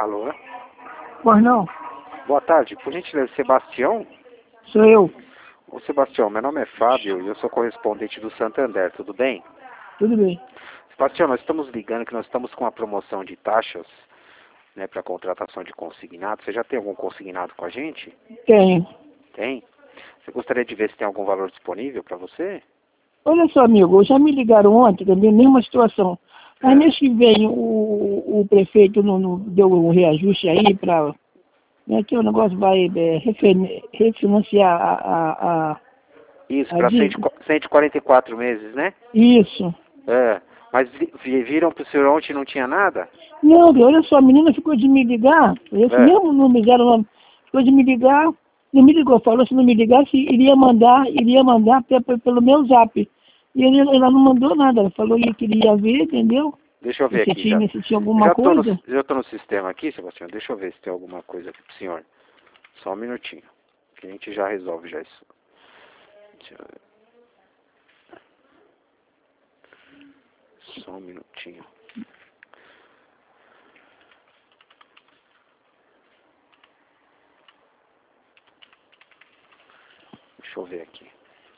Alô? Pois não, Boa tarde. Por gentileza, Sebastião? sou eu. Ô, Sebastião, meu nome é Fábio e eu sou correspondente do Santander, tudo bem? Tudo bem. Sebastião, nós estamos ligando que nós estamos com uma promoção de taxas, né, para contratação de consignado. Você já tem algum consignado com a gente? Tenho. Tem? Você gostaria de ver se tem algum valor disponível para você? Olha só, amigo, já me ligaram ontem também, mesma situação. Mas mês que vem o prefeito não deu um reajuste aí para... Né, que o negócio vai refinanciar Isso, a para dívida. 144 meses, né? Isso. É. Mas viram para o senhor ontem e não tinha nada? Não, olha só, a menina ficou de me ligar, esse É. mesmo número, era o nome, ficou de me ligar, não me ligou, falou se não me ligasse, iria mandar pelo meu zap. E ela não mandou nada, ela falou que queria ver, entendeu? Deixa eu ver Se aqui já. tinha alguma coisa. Já tô no sistema aqui, Sebastião. Deixa eu ver se tem alguma coisa aqui pro senhor. Só um minutinho. Que a gente já resolve já isso. Deixa eu ver. Só um minutinho. Deixa eu ver aqui.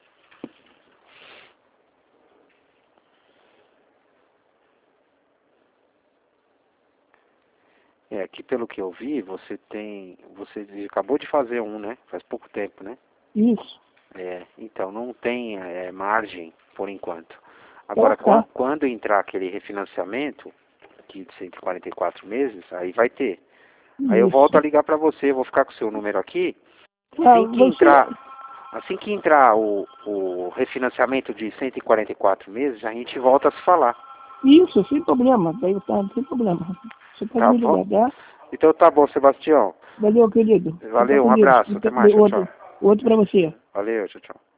Aqui pelo que eu vi, você acabou de fazer um, né? Faz pouco tempo, né? Isso. Então não tem margem por enquanto. Agora, Tá. quando entrar aquele refinanciamento, aqui de 144 meses, aí vai ter. Aí eu volto a Isso. ligar para você, vou ficar com o seu número aqui. Ah, Assim que entrar o refinanciamento de 144 meses, a gente volta a se falar. Isso, sem problema, daí tá, sem problema. Você pode Tá me bom? ligar, tá? Então tá bom, Sebastião. Valeu, querido. Fica Valeu, com um Deus. abraço, até mais, tchau, tchau. Outro para você. Valeu, tchau, tchau.